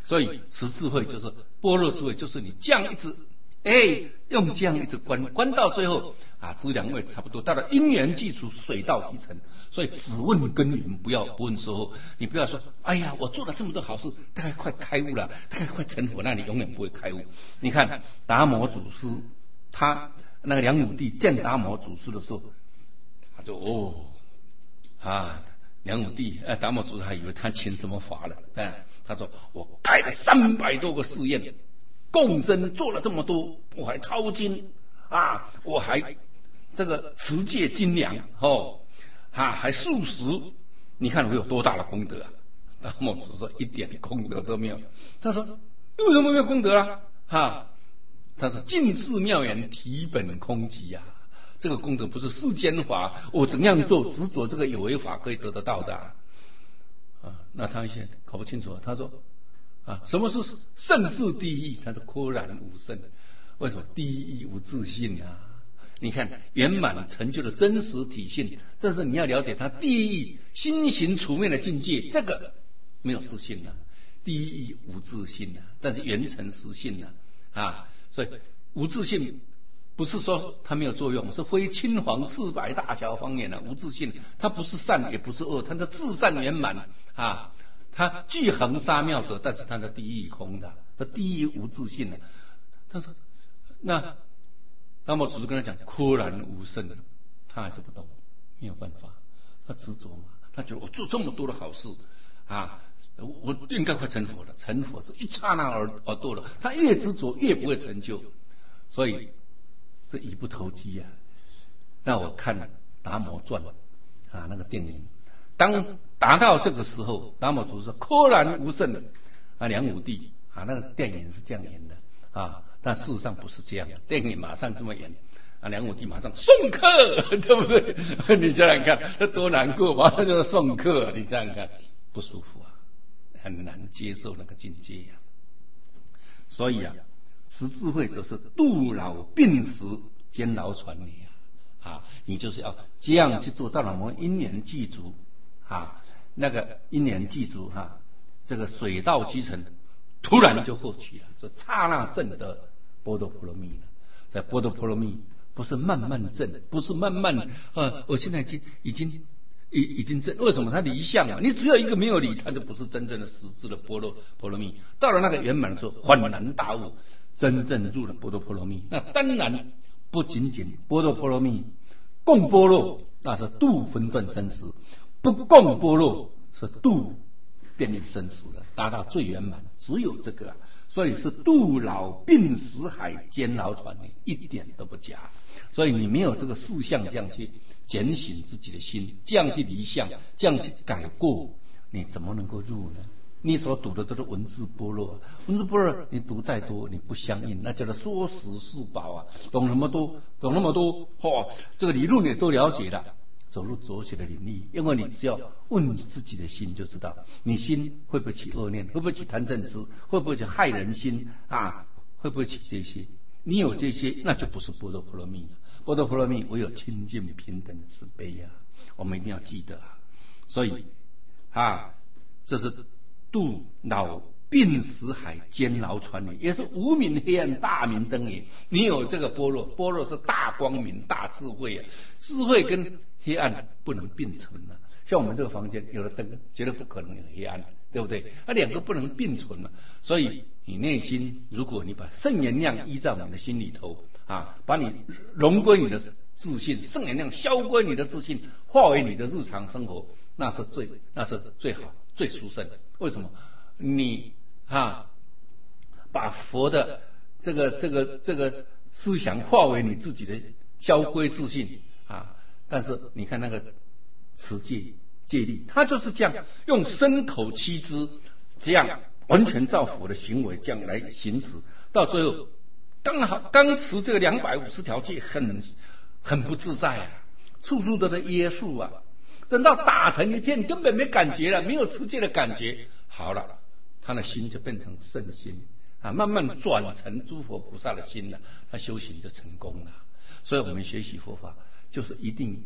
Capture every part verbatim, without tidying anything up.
所以持智慧就是般若智慧，就是你这样一直哎用这样一直观观到最后啊，资粮位差不多到了因缘具足，水到渠成。所以只问根源，不要不问售后。你不要说，哎呀，我做了这么多好事，大概快开悟了，大概快成佛，那你永远不会开悟。你看达摩祖师，他那个梁武帝见达摩祖师的时候，他就哦啊，梁武帝呃达摩祖师还以为他请什么法了，啊，他说我盖了三百多个寺院，供僧做了这么多，我还抄经啊，我还这个持戒精良哦。啊，还素食，你看我有多大的功德啊！达摩祖师说一点功德都没有。他说为什么没有功德啊？哈，他说尽是妙言，体本空寂呀、啊。这个功德不是世间法，我怎样做执着这个有为法可以得得到的啊？啊那他现在搞不清楚啊。他说啊，什么是圣智第一？他说廓然无圣。为什么第一无自信啊？你看圆满成就的真实体现，但是你要了解它第一心行处面的境界，这个没有自信了、啊。第一无自信了、啊，但是圆成实性了 啊, 啊，所以无自信不是说它没有作用，是非青黄赤白大小方言啊。无自信，它不是善也不是恶，它的自善圆满啊，它具恒沙妙德，但是它的第一空的，它第一无自信了、啊。他说那。达摩祖师跟他讲廓然无圣，他还是不懂，没有办法，他执着嘛，他觉得我做这么多的好事啊，我应该快成佛了，成佛是一刹那而而堕了，他越执着越不会成就，所以这一不投机啊。那我看达摩传啊那个电影，当达到这个时候，达摩祖师说廓然无圣啊，梁武帝啊那个电影是这样演的啊。但事实上不是这样，电影马上这么演啊，梁武帝马上送客，对不对？你想想看，他多难过，马上就是送客，你想想看，不舒服啊，很难接受那个境界呀、啊。所以啊，持智慧则是度老病死兼劳传你啊，啊，你就是要这样去做到了，我们因缘具足啊，那个因缘具足哈、啊，这个水到渠成，突然就获取了，说刹那证得般若波罗蜜了。在般若波罗蜜不是慢慢证，不是慢慢呃，我现在已经已经已已经证，为什么它离相啊？你只有一个没有离，它就不是真正的实质的般若波罗蜜。到了那个圆满的时候，恍然大悟，真正入了般若波罗蜜。那当然不仅仅般若波罗蜜共般若，那是度分段生死；不共般若是度变异生死的，达到最圆满，只有这个、啊，所以是度老病死海兼劳传你，一点都不假。所以你没有这个事项这样去检醒自己的心，这样去离相，这样去改过，你怎么能够入呢？你所读的都是文字般若，文字般若你读再多，你不相应，那叫做说实是宝啊！懂那么多，懂那么多，哦，这个理论你都了解了。走入哲学的领域，因为你只要问你自己的心就知道，你心会不会起恶念，会不会起贪嗔痴，会不会起害人心啊？会不会起这些？你有这些，那就不是般若波罗蜜了。般若波罗蜜唯有清净平等慈悲啊！我们一定要记得啊！所以啊，这是度老病死海兼劳传你，也是无明黑暗大明灯也。你有这个般若，般若是大光明大智慧啊！智慧跟黑暗不能并存了、啊，像我们这个房间有了灯，绝对不可能有黑暗，对不对？那两个不能并存了、啊，所以你内心，如果你把圣言量依在你的心里头啊，把你融归你的自信，圣言量消归你的自信，化为你的日常生活，那是最那是最好最殊胜的。为什么？你啊，把佛的这个这个这个思想化为你自己的消归自信啊。但是你看那个持戒戒律，他就是这样用身口七支这样完全照佛的行为这样来行使，到最后刚好刚持这个两百五十条戒很很不自在啊，处处都在约束啊。等到打成一片，根本没感觉了，没有持戒的感觉，好了，他的心就变成圣心啊，慢慢转成诸佛菩萨的心了，他修行就成功了。所以我们学习佛法就是一定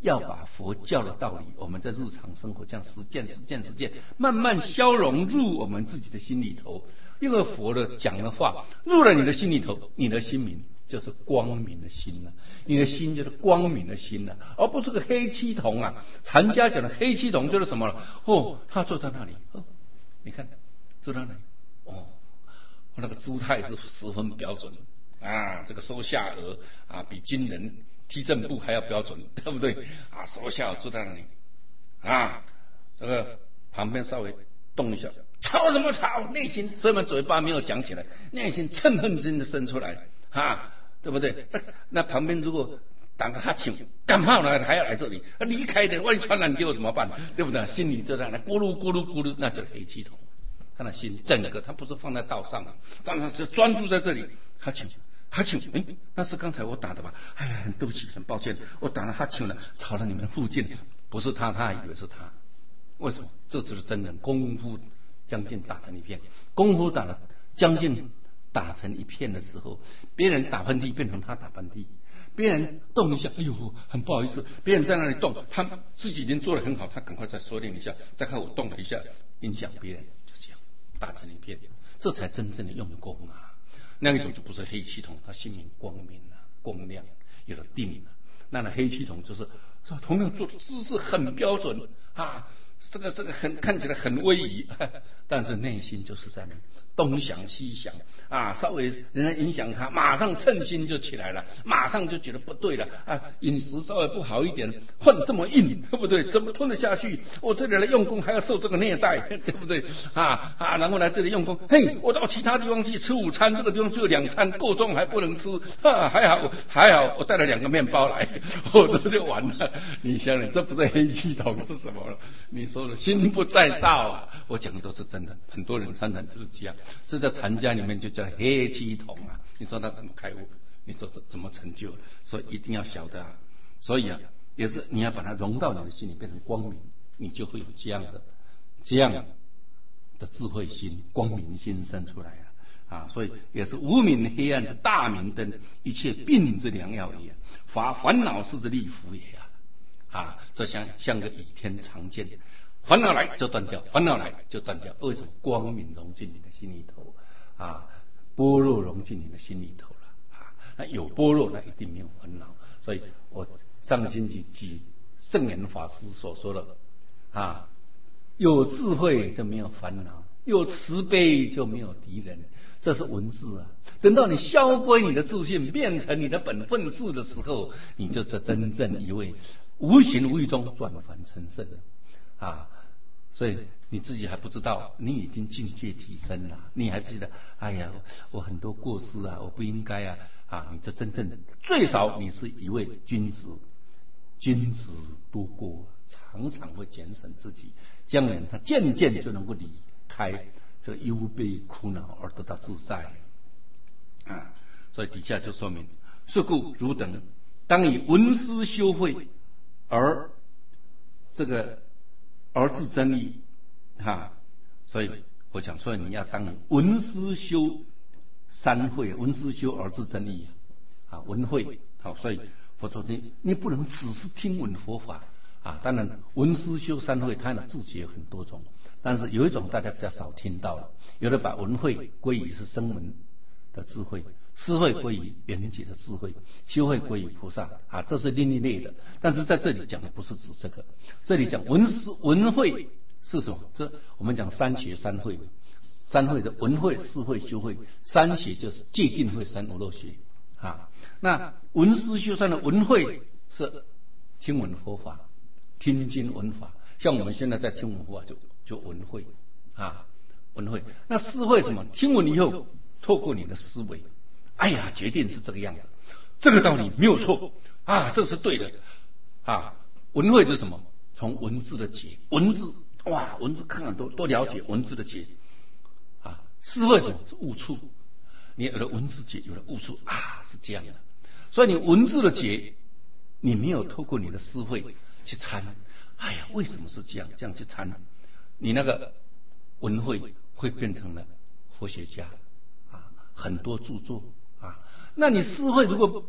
要把佛教的道理，我们在日常生活这样实践、实践、实践，慢慢消融入我们自己的心里头。因为佛的讲的话入了你的心里头，你的心明就是光明的心了、啊，你的心就是光明的心了、啊，而不是个黑漆铜啊。禅家讲的黑漆铜就是什么了？哦，他坐在那里，哦，你看坐在那里，哦，那个姿态是十分标准啊，这个收下颚啊，比军人踢正步还要标准，对不对？啊，收下颚坐在那里啊，这个旁边稍微动一下。吵什么吵？内心虽然嘴巴没有讲起来，内心嗔恨心的生出来，哈，对不对？那, 那旁边如果打个哈欠，干嘛呢？还要来这里？离开的，万一传染给我怎么办？对不对？心里就在那咕噜咕噜咕噜，那就是黑气筒。他的心整个，他不是放在道上的，当然是专注在这里。哈欠，哈欠，哎，那是刚才我打的吧？哎呀，对不起，很抱歉，我打了哈欠了，吵到你们附近，不是他，他还以为是他。为什么？这就是真人功夫。将近打成一片，功夫打了将近打成一片的时候，别人打喷嚏变成他打喷嚏，别人动一下，哎呦，很不好意思，别人在那里动，他自己已经做得很好，他赶快再缩练一下，再看我动了一下，影响别人，就这样打成一片，这才真正的用功啊。那一种就不是黑气筒，他心灵光明啊，光亮，有了定啊。那那黑气筒就是说同样做的姿势很标准啊。这个这个很看起来很威仪，但是内心就是在那东想西想啊，稍微人家影响他，马上称心就起来了，马上就觉得不对了啊，饮食稍微不好一点，饭这么硬，对不对？怎么吞得下去？我这里来用功还要受这个虐待，对不对？啊啊，然后来这里用功，嘿，我到其他地方去吃午餐，这个地方只有两餐，够重还不能吃，啊，还好还好，我带了两个面包来，我这就完了。你想想，这不是黑气筒是什么了？你说的心不在道啊！我讲的都是真的，很多人参禅就是这样，这在禅家里面就叫黑气筒啊。你说他怎么开悟？你说怎么成就？所以一定要晓得啊。所以啊，也是你要把它融到你的心里，变成光明，你就会有这样的这样的智慧心、光明心生出来啊。啊，所以也是无明黑暗之大明灯，一切病之良药也。法烦恼是之利福也啊。啊，这像像个倚天长剑，烦恼来就断掉，烦恼来就断掉。为什么？光明融进你的心里头啊，般若融进你的心里头了啊。那有般若，那一定没有烦恼。所以我上星期举圣严法师所说的啊，有智慧就没有烦恼，有慈悲就没有敌人。这是文字啊。等到你消归你的自信，变成你的本分事的时候，你就是真正一位无形无意中转凡成圣了啊！所以你自己还不知道，你已经境界提升了，你还记得，哎呀，我很多过失啊，我不应该啊啊！你这真正最少你是一位君子，君子多过，常常会检审自己，将来他渐渐就能够离开这忧悲苦恼而得到自在啊！所以底下就说明，是故汝等当以闻思修慧，而这个而自真理哈。所以我讲说，你要当闻思修三慧，闻思修而自真理啊，闻慧好。所以佛说你你不能只是听闻佛法啊。当然闻思修三慧，它的字节有很多种，但是有一种大家比较少听到了，有的把闻慧归于是声闻的智慧，思慧归于圆觉的智慧，修慧归于菩萨啊，这是另一类的。但是在这里讲的不是指这个，这里讲闻思闻慧是什么？这我们讲三学三慧，三慧的闻慧、思慧、修慧，三学就是戒定慧、三无漏学啊。那闻思修三的闻慧是听闻佛法，听经闻法，像我们现在在听闻佛法就就闻慧啊，闻慧。那思慧什么？听闻以后，透过你的思维，哎呀，决定是这个样子，这个道理没有错啊，这是对的啊。闻慧是什么？从文字的解，文字哇，文字看很多，多了解文字的解啊。思慧什么？是悟处，你有了文字解，有了悟处啊，是这样的。所以你文字的解，你没有透过你的思慧去参，哎呀，为什么是这样？这样去参，你那个文慧会变成了佛学家啊，很多著作啊。那你思慧如果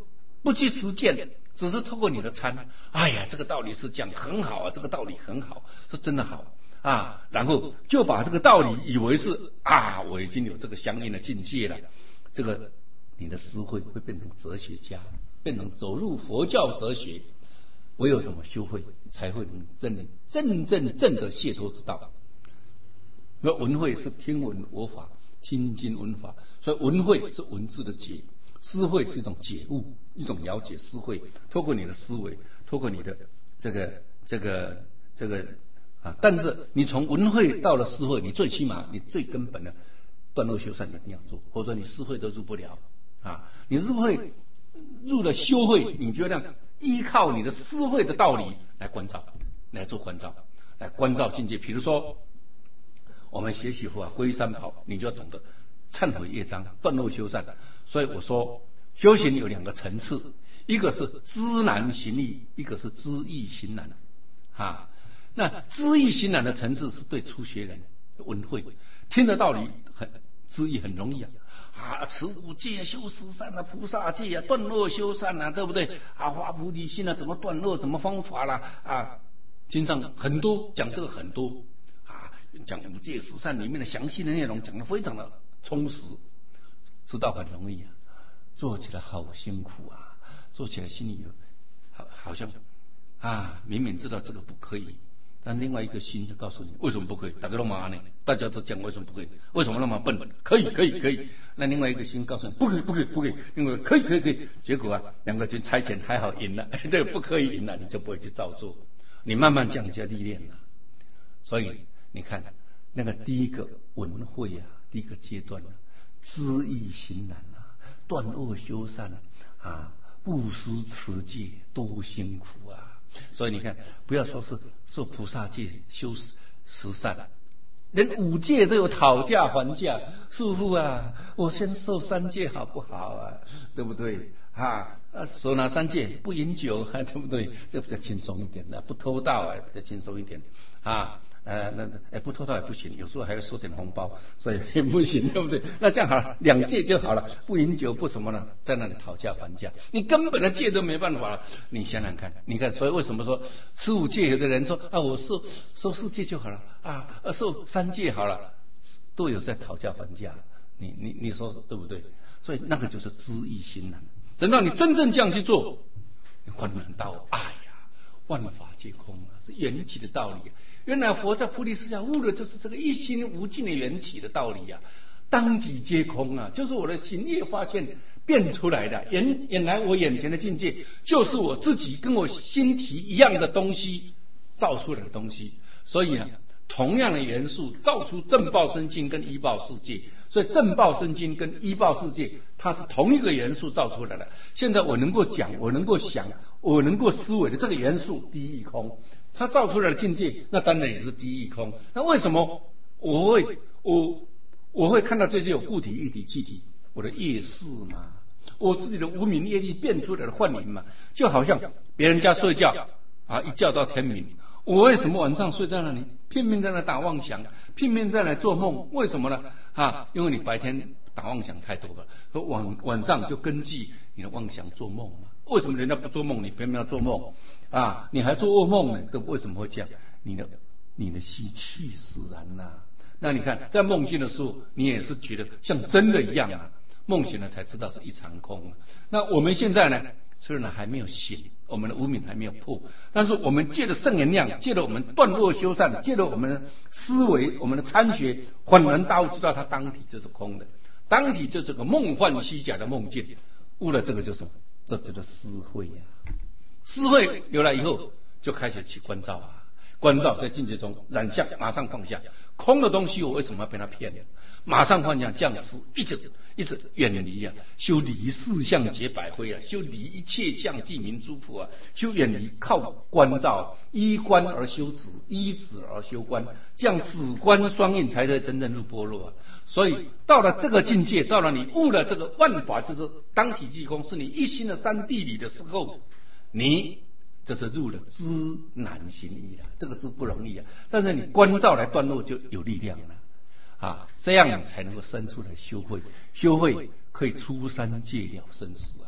不去实践，只是透过你的参，哎呀，这个道理是这样，很好啊，这个道理很好，是真的好啊，然后就把这个道理以为是啊，我已经有这个相应的境界了，这个你的思慧会变成哲学家，变成走入佛教哲学。唯有什么修慧，才会能真真正正的解脱之道。那文慧是听闻我法，听经闻法，所以文慧是文字的解，思慧是一种解悟，一种了解思慧。透过你的思维，透过你的这个这个这个啊，但是你从文慧到了思慧，你最起码你最根本的断恶修善你一定要做，或者你思慧都入不了啊。你入慧入了修慧，你就让依靠你的思慧的道理来关照，来做关照，来关照境界。比如说，我们学习佛法皈依三宝，你就要懂得忏悔业障，断恶修善。所以我说，修行有两个层次，一个是知难行易，一个是知易行难。啊，那知易行难的层次是对初学人文慧听的道理很知易很容易啊。啊，持五戒、修十善啊，菩萨戒啊，断恶修善啊，对不对？啊，发菩提心啊，怎么断恶，怎么方法啦？啊，经上很多讲这个很多啊，讲五戒十善里面的详细的内容，讲得非常的充实，知道很容易啊，做起来好辛苦啊，做起来心里有好好像啊，明明知道这个不可以。但另外一个心就告诉你为什么不可以，大家都骂呢，大家都讲为什么不可以，为什么那么笨？可以可以可以。那另外一个心告诉你不可以不可以不可以，因为可以可以可以。结果啊，两个去猜拳还好赢了，这个不可以赢了，你就不会去照做，你慢慢降价历练了。所以你看那个第一个文慧啊，第一个阶段啊，知易行难啊，断恶修善啊，布施持戒多辛苦啊。所以你看，不要说是受菩萨戒修十善，连五戒都有讨价还价。师父啊，我先受三戒好不好啊？对不对啊？守哪三戒？不饮酒，对不对？这比较轻松一点的，不偷盗啊，比较轻松一点啊。呃，那哎不偷盗也不行，有时候还要收点红包，所以也不行，对不对？那这样好了，两戒就好了，不饮酒不什么了，在那里讨价还价，你根本的戒都没办法了。你想想看，你看，所以为什么说持五戒，有的人说啊，我受受四戒就好了啊，受三戒好了，都有在讨价还价。你你你说对不对？所以那个就是知易行难。等到你真正这样去做，你恍然到，哎呀，万法皆空啊，是缘起的道理啊。原来佛在菩提树下悟的就是这个一心无尽的缘起的道理啊，当体皆空啊，就是我的行业发现变出来的。原原来我眼前的境界就是我自己跟我心体一样的东西造出来的东西，所以啊，同样的元素造出正报身境跟依报世界，所以正报身境跟依报世界它是同一个元素造出来的。现在我能够讲，我能够想，我能够思维的这个元素第一空，他造出来的境界，那当然也是第一空。那为什么我会我我会看到这些有固体、液体、气体？我的业识嘛，我自己的无明业力变出来的幻影嘛，就好像别人家睡觉啊，一觉到天明，我为什么晚上睡在那里，拼命在那打妄想，拼命在那做梦？为什么呢？啊，因为你白天打妄想太多了，晚晚上就根据你的妄想做梦嘛。为什么人家不做梦，你偏偏要做梦啊？你还做噩梦呢？这为什么会这样？你的你的习气使然呐、啊。那你看，在梦境的时候，你也是觉得像真的一样啊。梦醒了才知道是一场空、啊。那我们现在呢，虽然还没有醒，我们的无明还没有破，但是我们借着圣言量，借着我们断恶修善，借着我们的思维，我们的参学，恍然大悟，知道它当体就是空的，当体就是个梦幻虚假的梦境。悟了这个就是什么？这叫做思慧呀、啊。思慧有了以后，就开始去关照啊，关照在境界中染相，马上放下空的东西，我为什么要被他骗呢？马上放下降识，一直一直远离啊，修离四相解百灰啊，修离一切相即名诸佛啊，修远离靠关照，依观而修止，依止而修观，这样止观双运才能真正入般若啊。所以到了这个境界，到了你悟了这个万法就是当体即空，是你一心的三谛里的时候，你这是入了知难行易了，这个是不容易啊。但是你观照来断落就有力量了啊，这样才能够生出来修慧。修慧可以出三界了生死啊，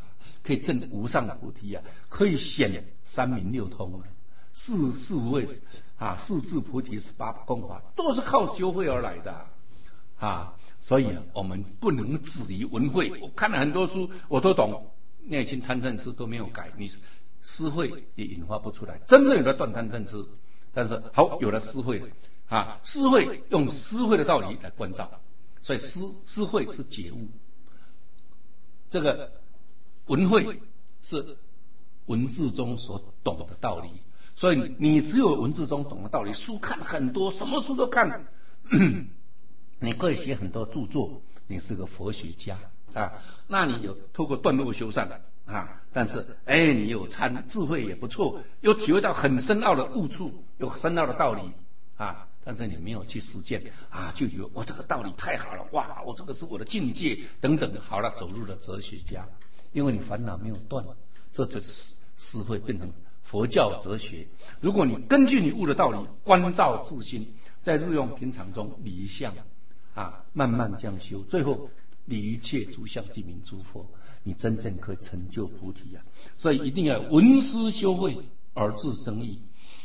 可以证无上菩提啊，可以显三明六通啊，四四位啊，四智菩提十八功法都是靠修慧而来的啊。所以啊，我们不能止于文慧。我看了很多书，我都懂，内心贪嗔痴都没有改，你思慧也引发不出来，真正有了断贪嗔痴。但是好，有了思慧了啊，思慧用思慧的道理来关照，所以思思慧是觉悟，这个文慧是文字中所懂的道理。所以你只有文字中懂的道理，书看很多，什么书都看。你可以写很多著作，你是个佛学家啊。那你有透过断恶修善啊，但是哎，你有参智慧也不错，有体会到很深奥的悟处，有深奥的道理啊，但是你没有去实践啊，就以为我这个道理太好了，哇，我这个是我的境界等等，好了，走入了哲学家，因为你烦恼没有断，这就是思慧变成佛教哲学。如果你根据你悟的道理关照自心，在日用平常中离相啊，慢慢这样修，最后离一切诸相即名诸佛，你真正可以成就菩提啊！所以一定要闻思修慧而自增益，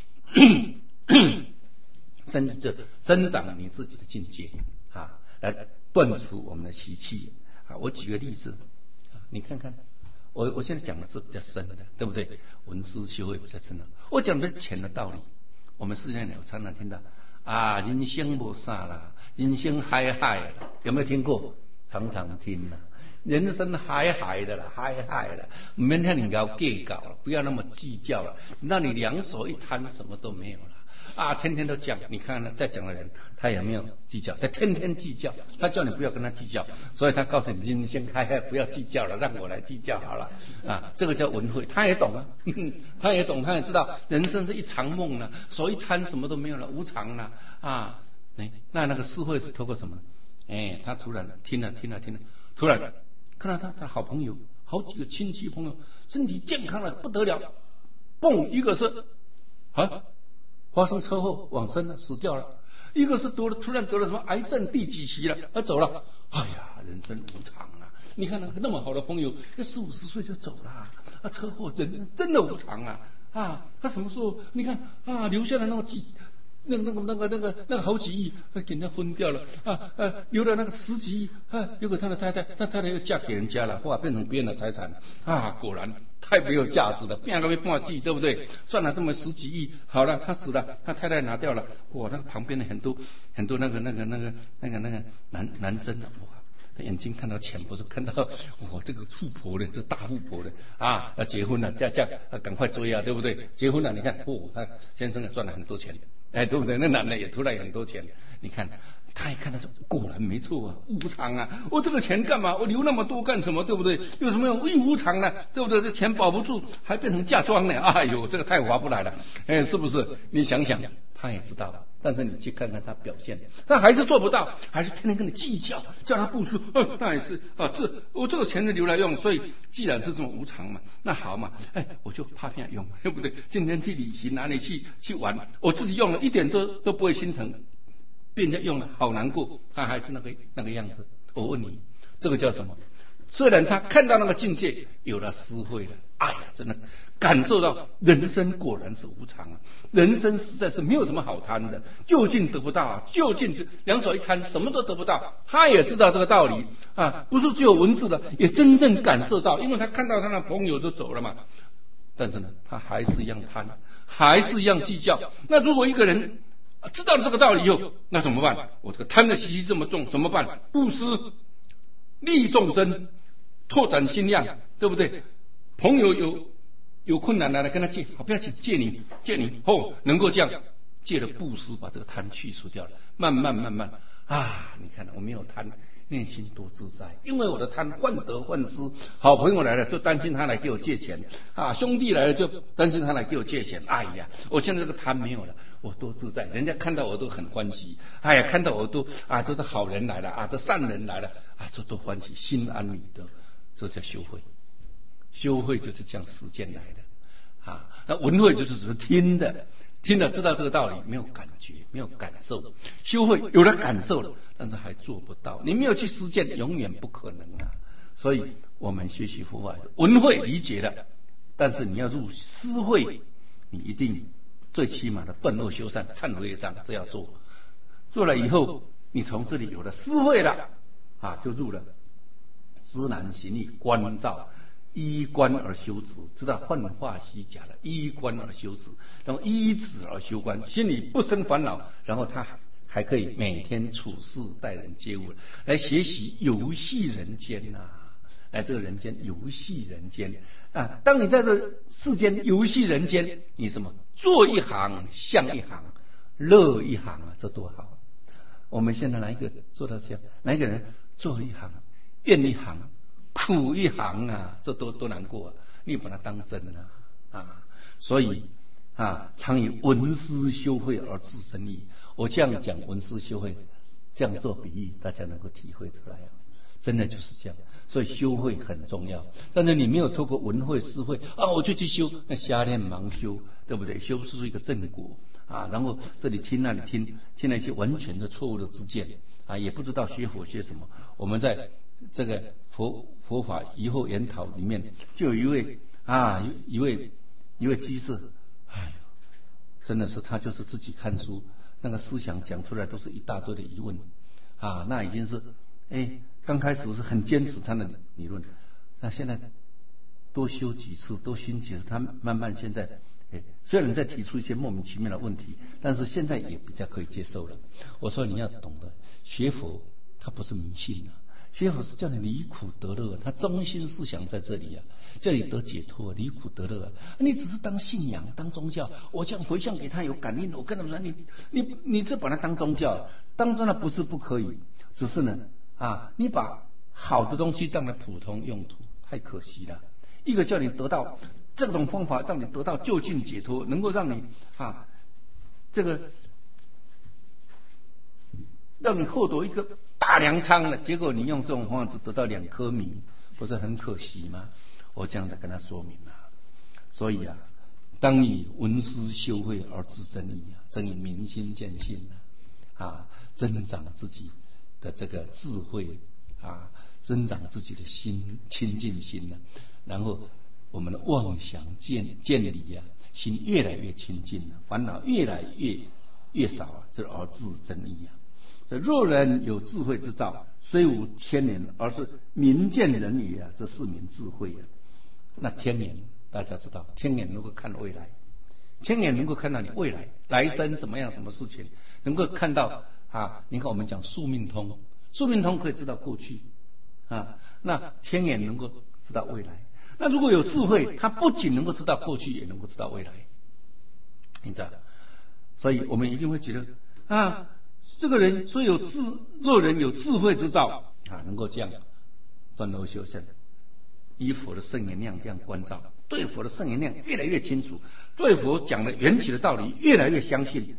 增这增长你自己的境界啊，来断除我们的习气啊。我举个例子啊，你看看，我我现在讲的是比较深的，对不对？闻思修慧比较深的，我讲的是浅的道理。我们世间人常常听到啊，人生无啥啦，人生海海啦，有没有听过？常常听啦，人生海海的啦，海海的，免得你要计较了，不要那么计较了。那你两手一摊，什么都没有了啊！天天都讲，你看呢，在讲的人他也没有计较，他天天计较，他叫你不要跟他计较，所以他告诉你，人生海海，不要计较了，让我来计较好了啊！这个叫文慧，他也懂啊，呵呵他也懂，他也知道人生是一场梦了，手一摊，什么都没有了，无常了啊！哎，那那个智慧是透过什么？哎，他突然听了听了听了，突然看到他他好朋友，好几个亲戚朋友身体健康了不得了，嘣，一个是啊发生车祸往生了，死掉了；一个是得了突然得了什么癌症第几期了，他走了。哎呀，人生无常啊！你看那那么好的朋友，那四五十岁就走了，啊，车祸人真的无常啊！啊，他什么时候你看啊留下了那么几。那那个那个那个那个好几亿，给人家分掉了啊！呃，有了那个十几亿啊，有个他的太太，他太太又嫁给人家了，哇，变成别人的财产啊！果然太没有价值了，变了个半季，对不对？赚了这么十几亿，好了，他死了，他太太拿掉了，哇，那旁边的很多很多那个那个那个那个那个男男生啊，哇！眼睛看到钱，不是看到我这个富婆的，这大富婆的啊，要结婚了，这样这样，赶快追啊，对不对？结婚了，你看，哦，他先生也赚了很多钱，哎，对不对？那男的也突然有很多钱，你看，他也看到说，果然没错啊，无常啊！我这个钱干嘛？我留那么多干什么？对不对？有什么用？一无常呢？对不对？这钱保不住，还变成嫁妆呢？哎呦，这个太划不来了，哎，是不是？你想想，他也知道了。但是你去看看他表现，他还是做不到，还是天天跟你计较，叫他付出。哦，那也是啊，这我这个钱是留来用，所以既然是这么无常嘛，那好嘛，哎，我就怕骗用，对不对？今天去旅行，哪里去去玩，我自己用了一点都都不会心疼，被人家用了好难过，他还是那个那个样子。我问你，这个叫什么？虽然他看到那个境界，有了思慧了，哎呀，真的感受到人生果然是无常啊！人生实在是没有什么好贪的，就近得不到啊，就近两手一摊，什么都得不到。他也知道这个道理啊，不是只有文字的，也真正感受到，因为他看到他的朋友都走了嘛。但是呢，他还是一样贪，还是一样计较。那如果一个人知道了这个道理以后，那怎么办？我这个贪的习气这么重，怎么办？布施，利益众生，拓展心量，对不对？朋友有有困难来了，跟他借，好，不要紧，借你，借你，哦，能够这样借了布施，把这个贪去除掉了，慢慢慢慢啊，你看我没有贪，内心多自在，因为我的贪患得患失。好朋友来了就担心他来给我借钱啊，兄弟来了就担心他来给我借钱。哎呀，我现在这个贪没有了，我多自在，人家看到我都很欢喜。哎呀，看到我都啊，这是好人来了啊，这善人来了啊，这多欢喜，心安理得，这叫修慧。修慧就是这样实践来的啊，那文慧就是只是听的，听了知道这个道理，没有感觉，没有感受。修慧有了感受了，但是还做不到，你没有去实践，永远不可能啊。 所以我们学习佛法，闻会理解了，但是你要入思会，你一定最起码的断恶修善、忏悔业障，这要做。做了以后，你从这里有了思会了啊，就入了知难行易观照，依观而修止，知道幻化虚假了，依观而修止，然后依止而修观，心里不生烦恼，然后他还可以每天处事待人接物，来学习游戏人间呐、啊，来这个人间游戏人间啊！当你在这世间游戏人间，你什么做一行像一行，乐一行啊，这多好！我们现在哪一个做到这样？哪一个人做一行怨一行苦一行啊？这多多难过啊！你把它当真啊啊！所以啊，常以闻思修慧而自生义。我这样讲闻思修慧，这样做比喻，大家能够体会出来啊！真的就是这样，所以修慧很重要。但是你没有透过闻慧、思慧啊，我就去修，那瞎练盲修，对不对？修不出一个正果啊。然后这里听那里听，听了一些完全的错误的知见啊，也不知道学佛学什么。我们在这个佛佛法以后研讨里面，就有一位啊，一位一位居士，哎，真的是他就是自己看书。那个思想讲出来都是一大堆的疑问啊，那已经是哎，刚开始是很坚持他的理论，那现在多修几次，多熏几次，他慢慢现在哎，虽然在提出一些莫名其妙的问题，但是现在也比较可以接受了。我说你要懂得学佛，它不是迷信啊，学佛是叫你离苦得乐，他中心思想在这里啊，叫你得解脱，离苦得乐。你只是当信仰、当宗教，我这样回向给他有感应，我跟他们说，你你你这把它当宗教，当真的不是不可以，只是呢啊，你把好的东西当了普通用途，太可惜了。一个叫你得到这种方法，让你得到就近解脱，能够让你啊这个让你获得一个大粮仓了，结果你用这种方法只得到两颗米，不是很可惜吗？我这样子跟他说明了。所以啊，当以闻思修慧而知真义啊，正以明心见性啊，啊，增长自己的这个智慧啊，增长自己的心清净心呢、啊，然后我们的妄想见见理啊，心越来越清净了，烦恼越来越越少啊，这而知真义啊。若人有智慧之兆，虽无天眼，而是明见人语啊，这是名智慧啊。那天眼大家知道，天眼能够看未来，天眼能够看到你未来来生什么样什么事情，能够看到啊。你看我们讲宿命通，宿命通可以知道过去啊，那天眼能够知道未来。那如果有智慧，它不仅能够知道过去，也能够知道未来，你知道？所以我们一定会觉得啊。这个人所以有智，若人有智慧之兆啊，能够这样断恶修善，依佛的圣言量这样关照，对佛的圣言量越来越清楚，对佛讲的缘起的道理越来越相信，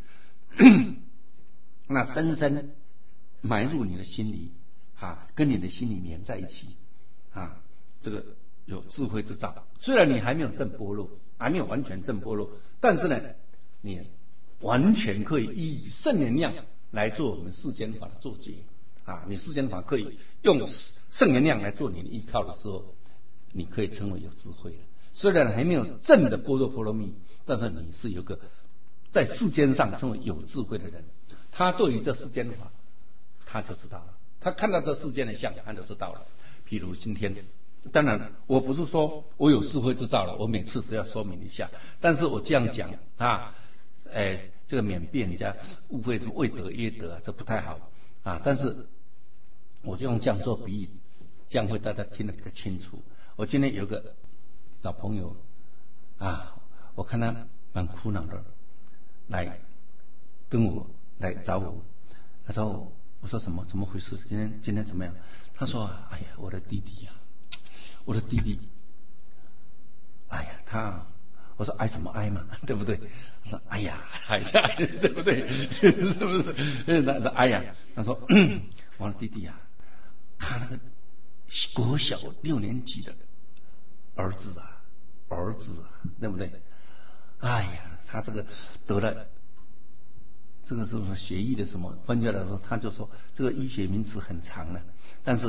那深深埋入你的心里啊，跟你的心里连在一起啊，这个有智慧之兆。虽然你还没有证般若，还没有完全证般若，但是呢，你完全可以依圣言量来做我们世间法的注解啊！你世间法可以用圣言量来做你的依靠的时候，你可以称为有智慧了。虽然还没有正的般若波罗蜜，但是你是有个在世间上称为有智慧的人。他对于这世间法，他就知道了。他看到这世间的相，他就知道了。譬如今天，当然我不是说我有智慧之兆了，我每次都要说明一下。但是我这样讲啊，哎。这个免被人家误会什么未得约得啊，这不太好啊。但是我就用这样做比喻，这样会大家听得比较清楚。我今天有个老朋友啊，我看他蛮苦恼的，来跟我来找我，他说我我说什么怎么回事？今天今天怎么样？他说哎呀，我的弟弟呀、啊，我的弟弟，哎呀他。我说挨什么挨嘛，对不对？他说哎呀，哎呀，对不对？是不是？他说哎呀，他说我的弟弟啊，他那个国小六年级的儿子啊，儿子啊，对不对？哎呀，他这个得了这个是什么血液的什么分下来的时候，他就说这个医学名词很长了，但是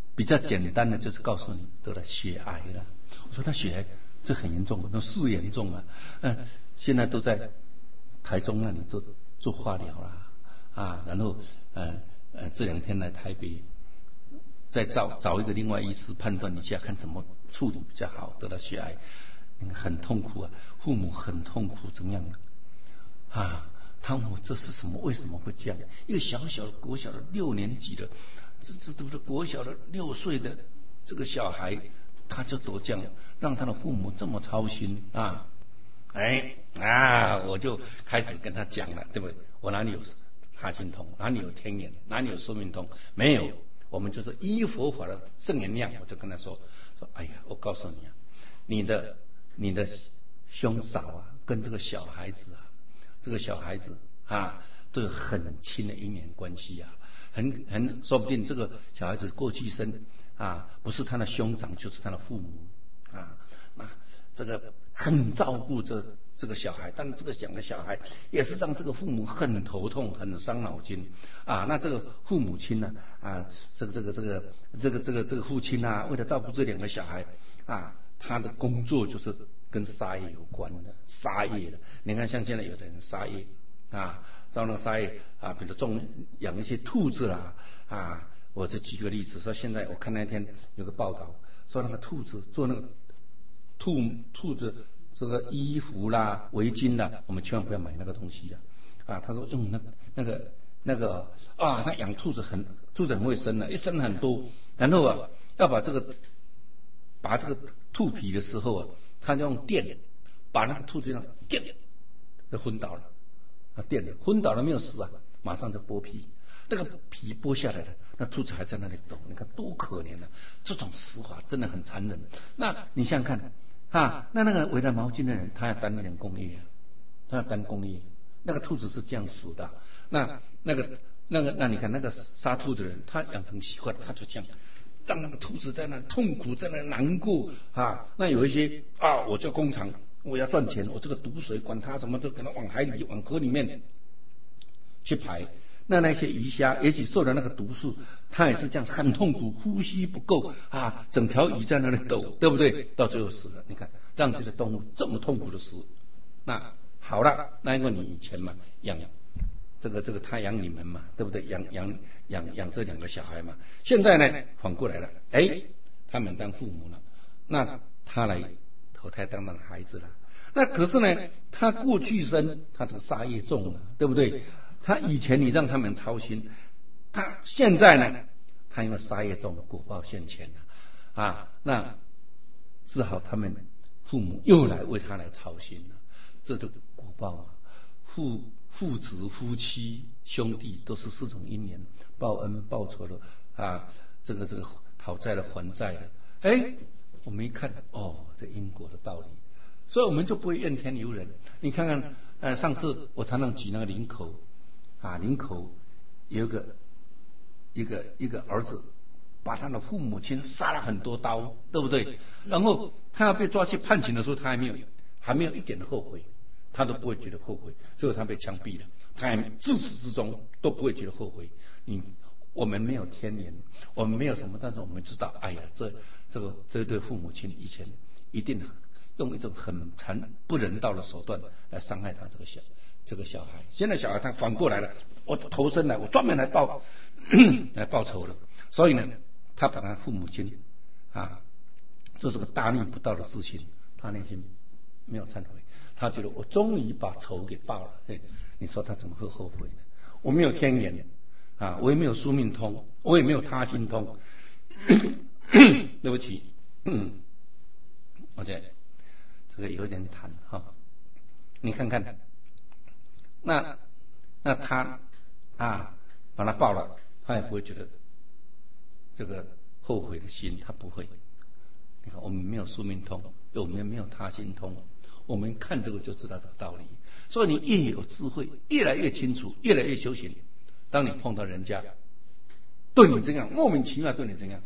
比较简单的就是告诉你得了血癌了。我说他血癌这很严重，我说是严重啊，嗯、呃，现在都在台中那里都做化疗啦，啊，然后呃呃这两天来台北，再找找一个另外医师判断一下，看怎么处理比较好。得了血癌，很痛苦啊，父母很痛苦，怎么样啊？啊，他问我这是什么？为什么会这样？一个小小的国小的六年级的，这这这不是国小的六岁的这个小孩，他就都这样，让他的父母这么操心啊！哎啊，我就开始跟他讲了，对不对？我哪里有他心通？哪里有天眼？哪里有寿命通？没有，我们就是依佛法的圣言量。我就跟他说说，哎呀，我告诉你啊，你的你的兄嫂啊，跟这个小孩子啊，这个小孩子啊，都有很亲的姻缘关系啊，很很说不定这个小孩子过去生啊，不是他的兄长，就是他的父母啊，那这个很照顾这这个小孩，但是这个两个小孩也是让这个父母很头痛，很伤脑筋啊。那这个父母亲呢啊，这个这个这个这个这个这个父亲啊，为了照顾这两个小孩啊，他的工作就是跟杀业有关的，杀业的。你看，像现在有的人杀业啊，招那杀业啊，比如种养一些兔子啦啊。我就举个例子，说现在我看那天有个报道，说那个兔子做那个兔兔子这个衣服啦、围巾啦，我们千万不要买那个东西啊！啊，他说用那那个那个啊，他养兔子很兔子很会生的，一生很多，然后啊要把这个拔这个兔皮的时候啊，他就用电把那个兔子这样电就昏倒了啊，电了昏倒了没有死啊，马上就剥皮，这个皮剥下来了。那兔子还在那里抖，你看多可怜啊！这种死法真的很残忍。那你想想看啊，那那个围着毛巾的人，他要担一点公业啊，他要担公业。那个兔子是这样死的。那那个那个那你看那个杀兔子的人，他养成习惯，他就这样让那个兔子在那痛苦，在那难过啊。那有一些啊，我叫工厂，我要赚钱，我这个毒水管它什么都给它往海里、往河里面去排。那那些鱼虾也许受了那个毒素，它也是这样很痛苦，呼吸不够啊，整条鱼在那里抖，对不对？到最后死了，你看让这个动物这么痛苦的死。那好了，那因为你以前嘛养这个这个他养你们嘛，对不对？养养养养这两个小孩嘛，现在呢反过来了，哎，他们当父母了，那他来投胎当那个孩子了。那可是呢，他过去生他这个杀业重了，对不对？他以前你让他们操心，他现在呢，他因为杀业重，果报现前了啊，那只好他们父母又来为他来操心了，这就果报啊，父父子、夫妻、兄弟都是四种因缘，报恩报仇的啊，这个这个讨债的还债的，哎，我们一看哦，这因果的道理，所以我们就不会怨天尤人。你看看，呃，上次我常常举那个林口。啊，林口有一个一个一个儿子，把他的父母亲杀了很多刀，对不对？然后他要被抓去判刑的时候，他还没有还没有一点的后悔，他都不会觉得后悔。最后他被枪毙了，他还自始至终都不会觉得后悔。你我们没有天年，我们没有什么，但是我们知道，哎呀，这这个这对父母亲以前一定用一种很残不人道的手段来伤害他这个小。这个小孩，现在小孩他反过来了，我投身来，我专门来报来报仇了。所以呢，他把他父母亲啊，这是个大逆不道的事情，他内心没有忏悔，他觉得我终于把仇给报了。对，你说他怎么会后悔呢？我没有天眼啊，我也没有宿命通，我也没有他心通。对不起，我觉得这个有点谈哈，你看看。那那他啊把他报了，他也不会觉得这个后悔的心，他不会。你看我们没有宿命通，我们没有他心通，我们看这个就知道这个道理。所以你越有智慧，越来越清楚，越来越修行。当你碰到人家对你这样莫名其妙对你这样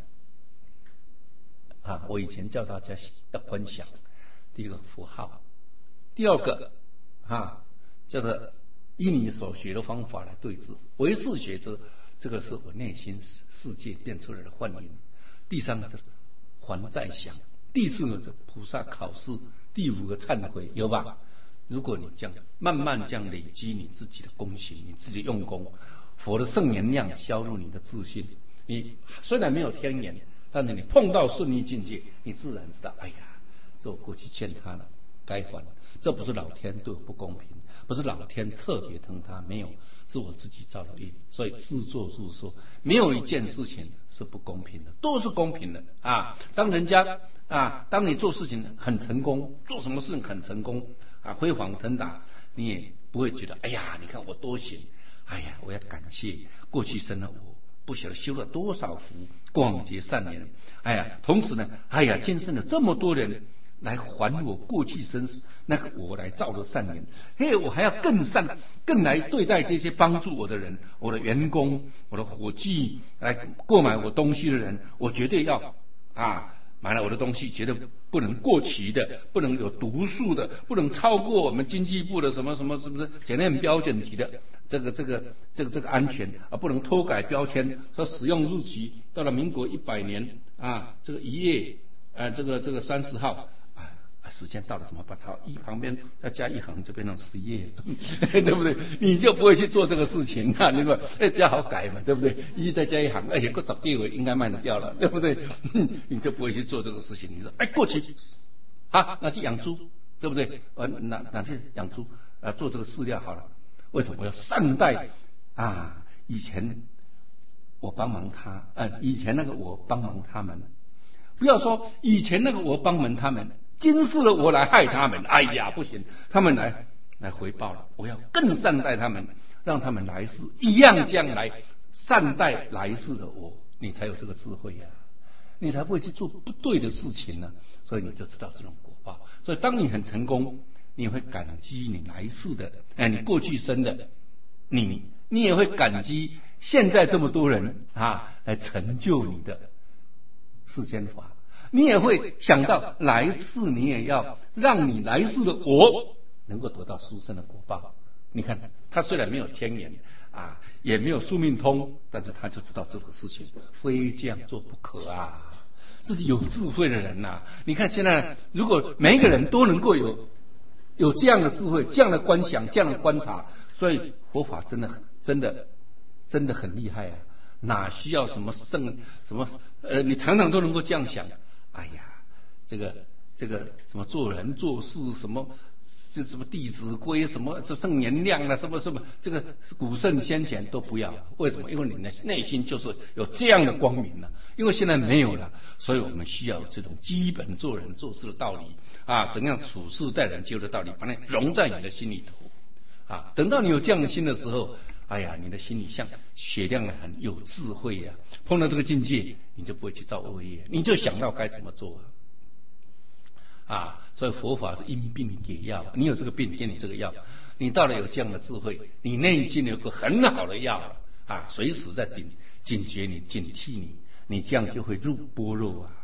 啊，我以前教大家要观想，第一个符号，第二个啊叫做依你所学的方法来对治，唯识学者，这个是我内心世界变出来的幻影。 第三个是还债想，第四个是菩萨考试，第五个忏悔，有吧？如果你这样慢慢这样累积你自己的功行，你自己用功，佛的圣言量消入你的自信。你虽然没有天眼，但是你碰到顺利境界，你自然知道，哎呀，这我过去欠他了，该还了。这不是老天对我不公平，不是老天特别疼他，没有，是我自己造的业。所以自作自受，没有一件事情是不公平的，都是公平的啊！当人家啊，当你做事情很成功，做什么事情很成功啊，辉煌腾达，你也不会觉得，哎呀，你看我多行，哎呀，我要感谢过去生的我，不晓得修了多少福，广结善缘，哎呀，同时呢，哎呀，今生了这么多人来还我过去生那个我来造的善缘，嘿，我还要更善，更来对待这些帮助我的人，我的员工，我的伙计，来购买我东西的人，我绝对要啊。买了我的东西，绝对不能过期的，不能有毒素的，不能超过我们经济部的什么什么什么检验标准提的这个这个这个这个安全啊，不能偷改标签，说使用日期到了民国一百年啊，这个一月啊，这个这个三十号啊，时间到了怎么办？好，一旁边再加一行就变成十页了，对不对？你就不会去做这个事情啊，你说哎比较好改嘛，对不对？一再加一行，哎，过找地位应该卖得掉了，对不对？你就不会去做这个事情。你说哎过去啊，拿去养猪，对不对？呃，拿拿去养猪啊，做这个饲料好了。为什么我要善待啊？以前我帮忙他，呃，以前那个我帮忙他们，不要说以前那个我帮忙他们。今世的我来害他们，哎呀，不行，他们来来回报了，我要更善待他们，让他们来世一样将来善待来世的我，你才有这个智慧呀、啊，你才不会去做不对的事情呢、啊。所以你就知道这种果报。所以当你很成功，你会感激你来世的，哎，你过去生的，你你也会感激现在这么多人啊来成就你的世间法。你也会想到来世，你也要让你来世的我能够得到殊胜的果报。你看，他虽然没有天眼啊，也没有宿命通，但是他就知道这个事情非这样做不可啊。自己有智慧的人呐、啊，你看现在，如果每一个人都能够有有这样的智慧、这样的观想、这样的观察，所以佛法真的、真的、真的很厉害啊！哪需要什么圣什么呃，你常常都能够这样想。哎呀，这个这个什么做人做事什么，这什么《弟子规》什么这圣言量啊，什么什么这个古圣先贤都不要。为什么？因为你的内心就是有这样的光明了。因为现在没有了，所以我们需要有这种基本做人做事的道理啊，怎样处事待人接物的道理，把它融在你的心里头啊。等到你有这样的心的时候，哎呀，你的心里像雪亮的很，有智慧呀、啊。碰到这个境界，你就不会去造恶业，你就想到该怎么做啊。啊，所以佛法是因病给药，你有这个病，给你这个药。你到了有这样的智慧，你内心有个很好的药啊，随时在警警觉你、警惕你，你这样就会入般若啊。